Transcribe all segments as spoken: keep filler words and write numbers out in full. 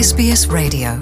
S B S Radio.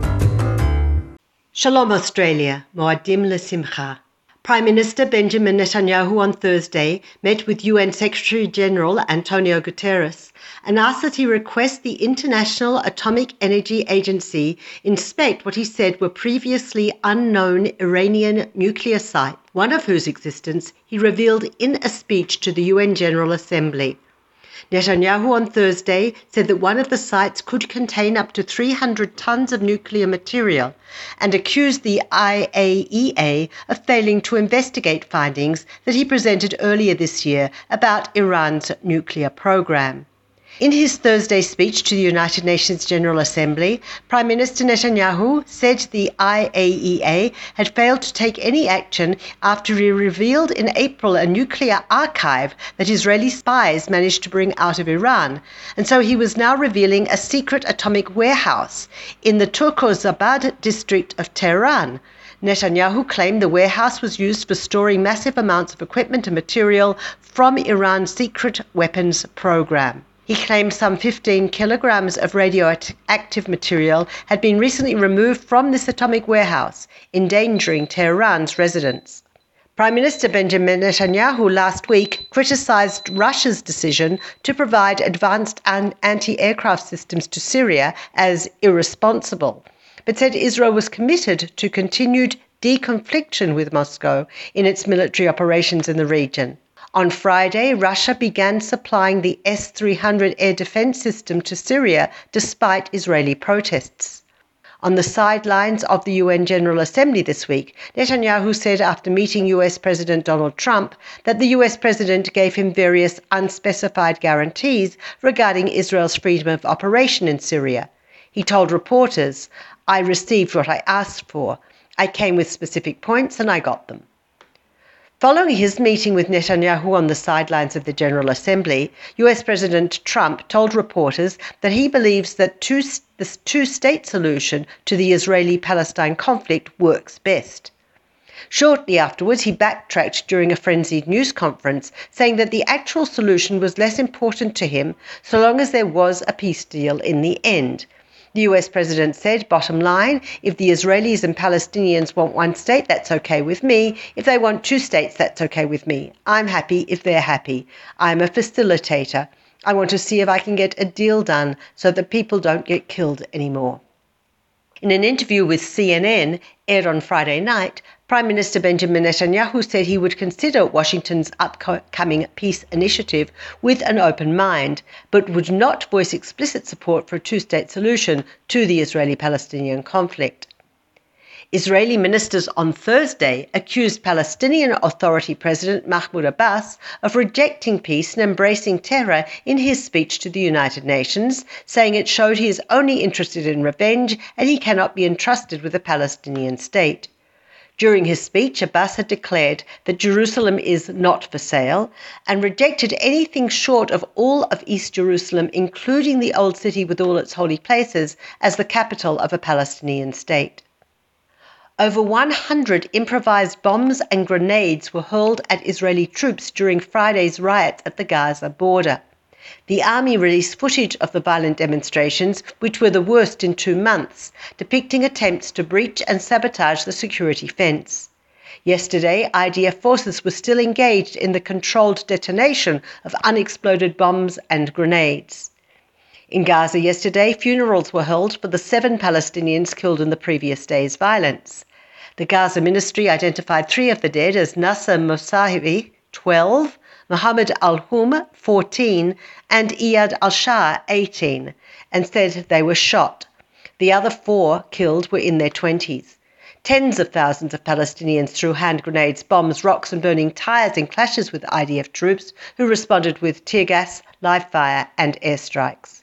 Shalom Australia, Moadim L'Simcha. Prime Minister Benjamin Netanyahu on Thursday met with U N Secretary-General Antonio Guterres and asked that he request the International Atomic Energy Agency inspect what he said were previously unknown Iranian nuclear sites, one of whose existence he revealed in a speech to the U N General Assembly. Netanyahu on Thursday said that one of the sites could contain up to three hundred tons of nuclear material and accused the I A E A of failing to investigate findings that he presented earlier this year about Iran's nuclear program. In his Thursday speech to the United Nations General Assembly, Prime Minister Netanyahu said the I A E A had failed to take any action after he revealed in April a nuclear archive that Israeli spies managed to bring out of Iran, and so he was now revealing a secret atomic warehouse in the Turkozabad district of Tehran. Netanyahu claimed the warehouse was used for storing massive amounts of equipment and material from Iran's secret weapons program. He claimed some fifteen kilograms of radioactive material had been recently removed from this atomic warehouse, endangering Tehran's residents. Prime Minister Benjamin Netanyahu last week criticized Russia's decision to provide advanced anti-aircraft systems to Syria as irresponsible, but said Israel was committed to continued deconfliction with Moscow in its military operations in the region. On Friday, Russia began supplying the S three hundred air defense system to Syria despite Israeli protests. On the sidelines of the U N General Assembly this week, Netanyahu said after meeting U S President Donald Trump that the U S President gave him various unspecified guarantees regarding Israel's freedom of operation in Syria. He told reporters, "I received what I asked for. I came with specific points and I got them." Following his meeting with Netanyahu on the sidelines of the General Assembly, U S President Trump told reporters that he believes that two, the two-state solution to the Israeli-Palestine conflict works best. Shortly afterwards, he backtracked during a frenzied news conference, saying that the actual solution was less important to him so long as there was a peace deal in the end. The U S President said, bottom line, if the Israelis and Palestinians want one state, that's okay with me. If they want two states, that's okay with me. I'm happy if they're happy. I'm a facilitator. I want to see if I can get a deal done so that people don't get killed anymore. In an interview with C N N, aired on Friday night, Prime Minister Benjamin Netanyahu said he would consider Washington's upcoming peace initiative with an open mind, but would not voice explicit support for a two-state solution to the Israeli-Palestinian conflict. Israeli ministers on Thursday accused Palestinian Authority President Mahmoud Abbas of rejecting peace and embracing terror in his speech to the United Nations, saying it showed he is only interested in revenge and he cannot be entrusted with a Palestinian state. During his speech, Abbas had declared that Jerusalem is not for sale and rejected anything short of all of East Jerusalem, including the Old City with all its holy places, as the capital of a Palestinian state. Over one hundred improvised bombs and grenades were hurled at Israeli troops during Friday's riots at the Gaza border. The army released footage of the violent demonstrations, which were the worst in two months, depicting attempts to breach and sabotage the security fence. Yesterday, I D F forces were still engaged in the controlled detonation of unexploded bombs and grenades. In Gaza yesterday, funerals were held for the seven Palestinians killed in the previous day's violence. The Gaza ministry identified three of the dead as Nasser Mosavi, twelve, Mohammed al-Hum, fourteen, and Iyad al-Shah, eighteen, and said they were shot. The other four killed were in their twenties. Tens of thousands of Palestinians threw hand grenades, bombs, rocks and burning tyres in clashes with I D F troops who responded with tear gas, live fire and airstrikes.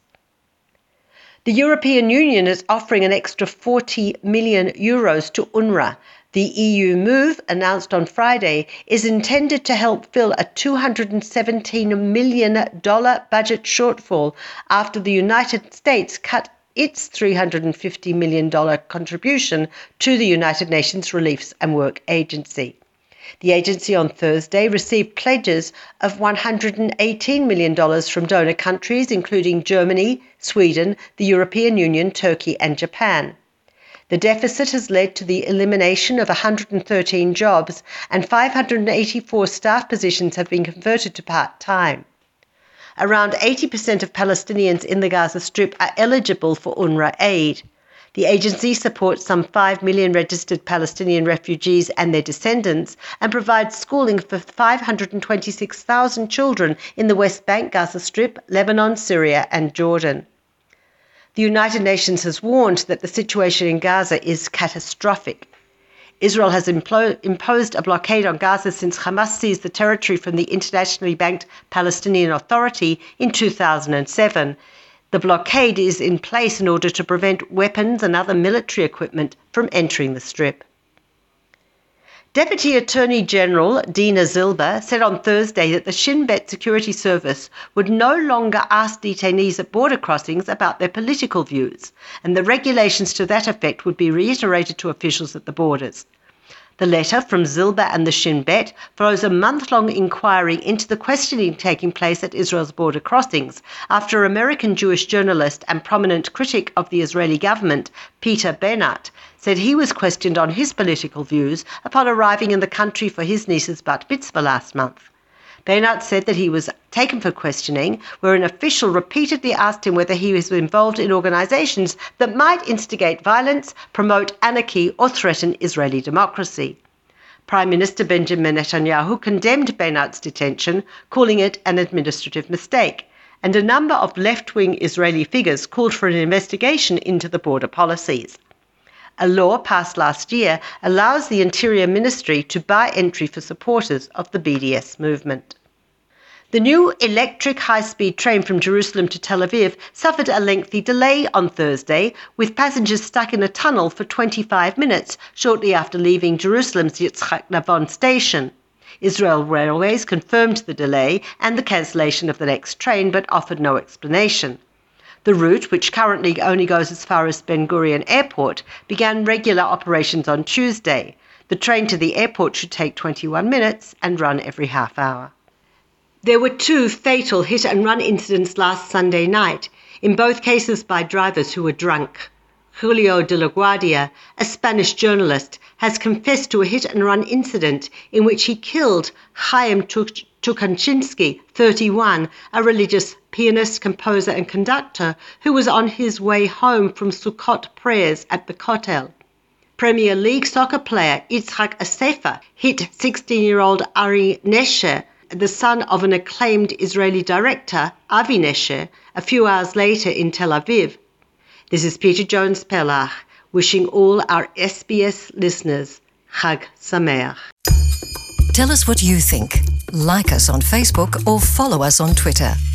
The European Union is offering an extra forty million euros to UNRWA. The E U move, announced on Friday, is intended to help fill a two hundred seventeen million dollars budget shortfall after the United States cut its three hundred fifty million dollars contribution to the United Nations Relief and Work Agency. The agency on Thursday received pledges of one hundred eighteen million dollars from donor countries, including Germany, Sweden, the European Union, Turkey, and Japan. The deficit has led to the elimination of one hundred thirteen jobs, and five hundred eighty-four staff positions have been converted to part-time. Around eighty percent of Palestinians in the Gaza Strip are eligible for UNRWA aid. The agency supports some five million registered Palestinian refugees and their descendants and provides schooling for five hundred twenty-six thousand children in the West Bank, Gaza Strip, Lebanon, Syria, and Jordan. The United Nations has warned that the situation in Gaza is catastrophic. Israel has implo- imposed a blockade on Gaza since Hamas seized the territory from the internationally banked Palestinian Authority in two thousand seven. The blockade is in place in order to prevent weapons and other military equipment from entering the Strip. Deputy Attorney General Dina Zilber said on Thursday that the Shin Bet Security Service would no longer ask detainees at border crossings about their political views, and the regulations to that effect would be reiterated to officials at the borders. The letter from Zilber and the Shin Bet follows a month-long inquiry into the questioning taking place at Israel's border crossings after American Jewish journalist and prominent critic of the Israeli government, Peter Beinart, said he was questioned on his political views upon arriving in the country for his niece's bat mitzvah last month. Beinart said that he was taken for questioning, where an official repeatedly asked him whether he was involved in organizations that might instigate violence, promote anarchy, or threaten Israeli democracy. Prime Minister Benjamin Netanyahu condemned Beinart's detention, calling it an administrative mistake, and a number of left-wing Israeli figures called for an investigation into the border policies. A law passed last year allows the Interior Ministry to buy entry for supporters of the B D S movement. The new electric high-speed train from Jerusalem to Tel Aviv suffered a lengthy delay on Thursday, with passengers stuck in a tunnel for twenty-five minutes shortly after leaving Jerusalem's Yitzhak Navon station. Israel Railways confirmed the delay and the cancellation of the next train, but offered no explanation. The route, which currently only goes as far as Ben Gurion Airport, began regular operations on Tuesday. The train to the airport should take twenty-one minutes and run every half hour. There were two fatal hit-and-run incidents last Sunday night, in both cases by drivers who were drunk. Julio de la Guardia, a Spanish journalist, has confessed to a hit-and-run incident in which he killed Chaim Tukachinsky, thirty-one, a religious pianist, composer and conductor who was on his way home from Sukkot prayers at the Kotel. Premier League soccer player Yitzhak Assefa hit sixteen-year-old Ari Nesher, the son of an acclaimed Israeli director, Avi Nesher, a few hours later in Tel Aviv. This is Peter Jones-Pellach, wishing all our S B S listeners Chag Sameach. Tell us what you think. Like us on Facebook or follow us on Twitter.